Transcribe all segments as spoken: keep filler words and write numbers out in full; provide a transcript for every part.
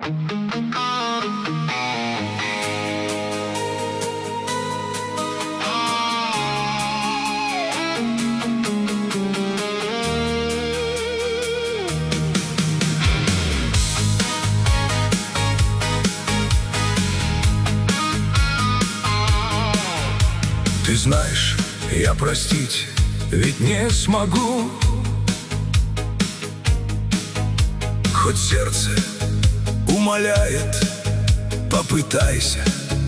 Ты знаешь, я простить ведь не смогу, хоть сердце умоляет, попытайся.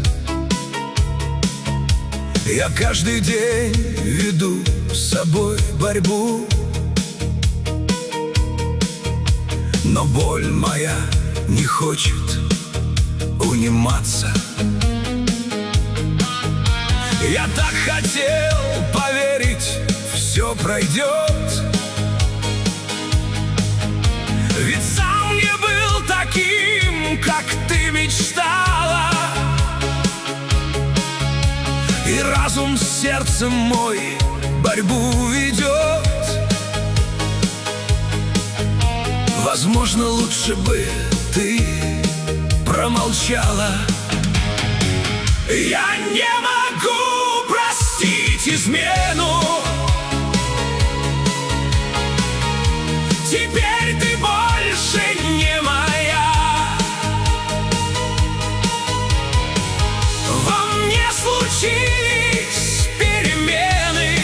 Я каждый день веду с собой борьбу, но боль моя не хочет униматься. Я так хотел поверить, все пройдет, ведь сам не был таким, как ты мечтала. И разум с сердцем мой борьбу ведет. Возможно, лучше бы ты промолчала. Я не могу простить измену. Теперь ты больше не моя. Во мне случились перемены.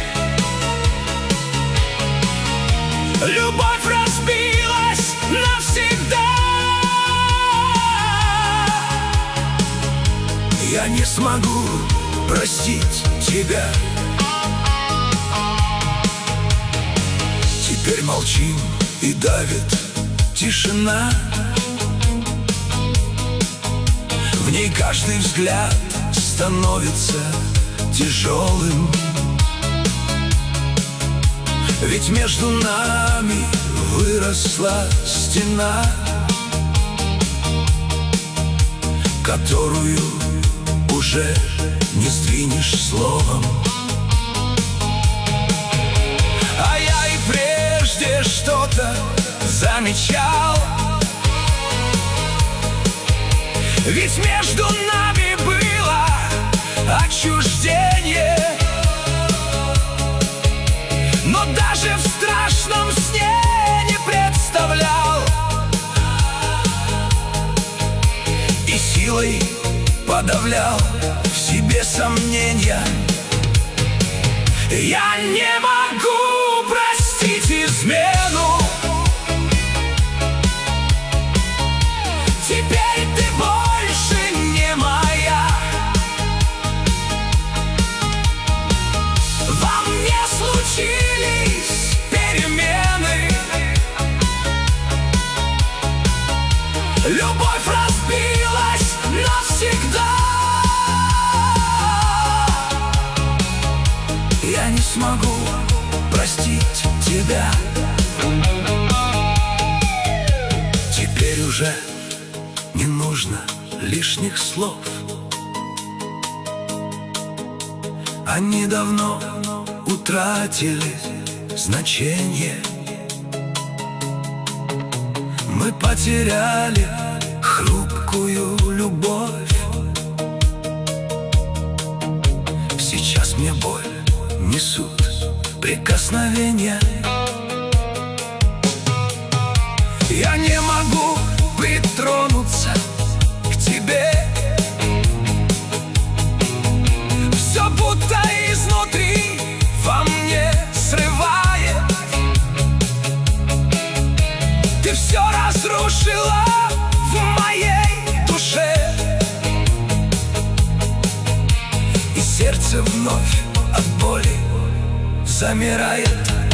Любовь разбилась навсегда. Я не смогу простить тебя. Теперь молчим и давит тишина. В ней каждый взгляд становится тяжелым, ведь между нами выросла стена, которую уже не сдвинешь словом. А я и прежде что-то замечал, ведь между нами было отчуждение. Но даже в страшном сне не представлял, и силой подавлял в себе сомнения. Я не могу простить измену. Теперь ты больше не моя. Во мне случились перемены. Любовь разбилась навсегда. Я не смогу простить тебя. Теперь уже не нужно лишних слов. Они давно утратили значение. Мы потеряли хрупкую любовь. Сейчас мне боль несут прикосновения. Я не могу притронуться к тебе. Все будто изнутри во мне срывает. Ты все разрушила в моей душе, и сердце вновь от боли замирает.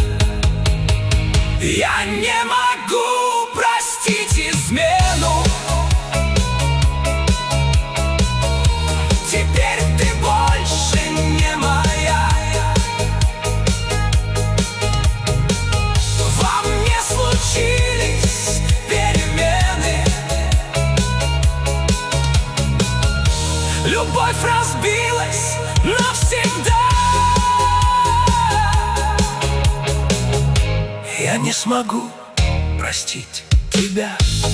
Я не могу простить измену. Теперь ты больше не моя. Во мне случились перемены. Любовь разбилась навсегда. Я не смогу простить тебя.